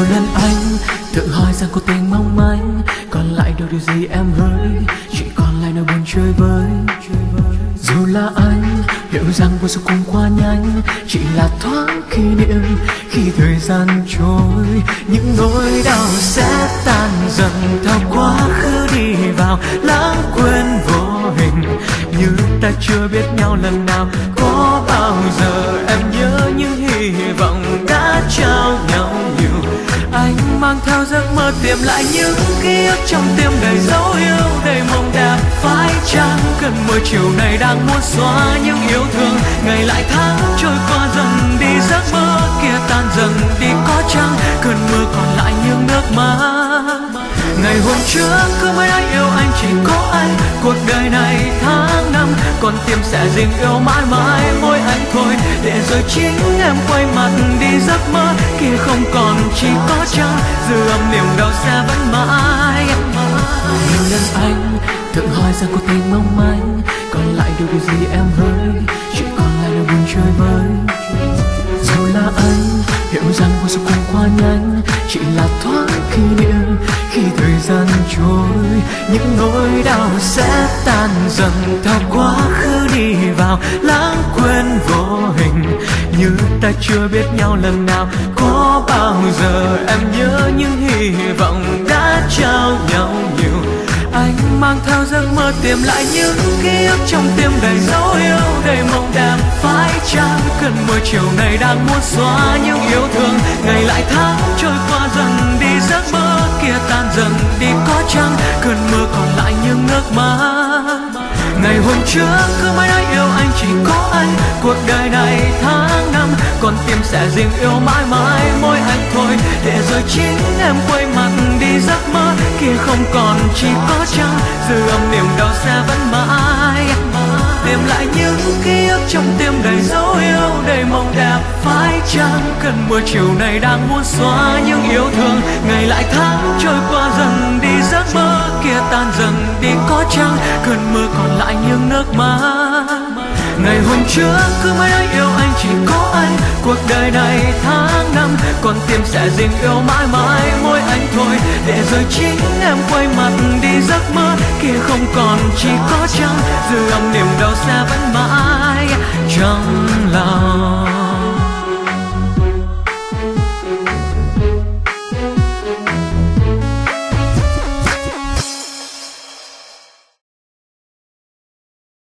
Nhiều lần anh tự hỏi rằng cuộc tình mong manh, còn lại được điều gì em hỡi, chỉ còn lại nỗi buồn chơi vơi. Dù là anh hiểu rằng vui sự cùng qua nhanh, chỉ là thoáng kỷ niệm khi thời gian trôi. Những nỗi đau sẽ tan dần theo quá khứ đi vào lãng quên vô hình, như ta chưa biết nhau lần nào. Có bao giờ em nhớ những hy vọng đã trao nhau nhiều? Anh mang theo giấc mơ tìm lại những ký ức trong tim đầy dấu yêu, đầy mong đẹp. Phải chăng cơn mưa chiều này đang muốn xóa những yêu thương? Ngày lại tháng trôi qua dần đi, giấc mơ kia tan dần đi. Có chăng cơn mưa còn lại những nước mắt? Ngày hôm trước cứ mới nói yêu anh, chỉ có anh. Cuộc đời này tháng năm, con tim sẽ gìn yêu mãi mãi mỗi anh thôi. Để rồi chính em quay mặt đi, giấc mơ kia không còn, chỉ có chăng dư âm niềm đau sẽ vẫn mãi. Nhiều lần anh tự hỏi rằng cuộc tình mong manh, còn lại được điều gì em hỡi, chỉ còn lại nỗi buồn chơi vơi. Dù là anh hiểu rằng vui sự cùng qua nhanh, chỉ là thoáng kỷ niệm khi thời gian trôi. Những nỗi đau sẽ tan dần theo quá khứ đi vào lãng quên vô hình, như ta chưa biết nhau lần nào. Có bao giờ em nhớ những hy vọng đã trao nhau nhiều? Anh mang theo giấc mơ tìm lại những ký ức trong tim đầy dấu yêu, đầy mong đẹp. Phải chăng cơn mưa chiều này đang muốn xóa những yêu thương? Ngày lại tháng trôi qua dần đi, giấc mơ kia tan dần đi. Có chăng cơn mưa còn lại những nước mắt? Ngày hôm trước cứ mới nói yêu anh, chỉ có anh. Cuộc đời này tháng năm, con tim sẽ gìn yêu mãi mãi mỗi anh thôi. Để rồi chính em quay mặt đi, giấc mơ kia không còn, chỉ có chăng dư âm niềm đau sẽ vẫn mãi. Tìm lại những ký ức trong tim đầy dấu yêu, đầy mong đẹp. Phải chăng cơn mưa chiều này đang muốn xóa những yêu thương? Ngày lại tháng trôi qua dần đi, giấc mơ kia tan dần đi. Có chăng cơn mưa còn lại những nước mắt? Ngày hôm trước cứ mới nói yêu anh, chỉ có anh. Cuộc đời này tháng năm, con tim sẽ gìn yêu mãi mãi mỗi anh thôi. Để rồi chính em quay mặt đi, giấc mơ kia không còn, chỉ có chăng dư âm niềm đau sẽ vẫn mãi trong lòng.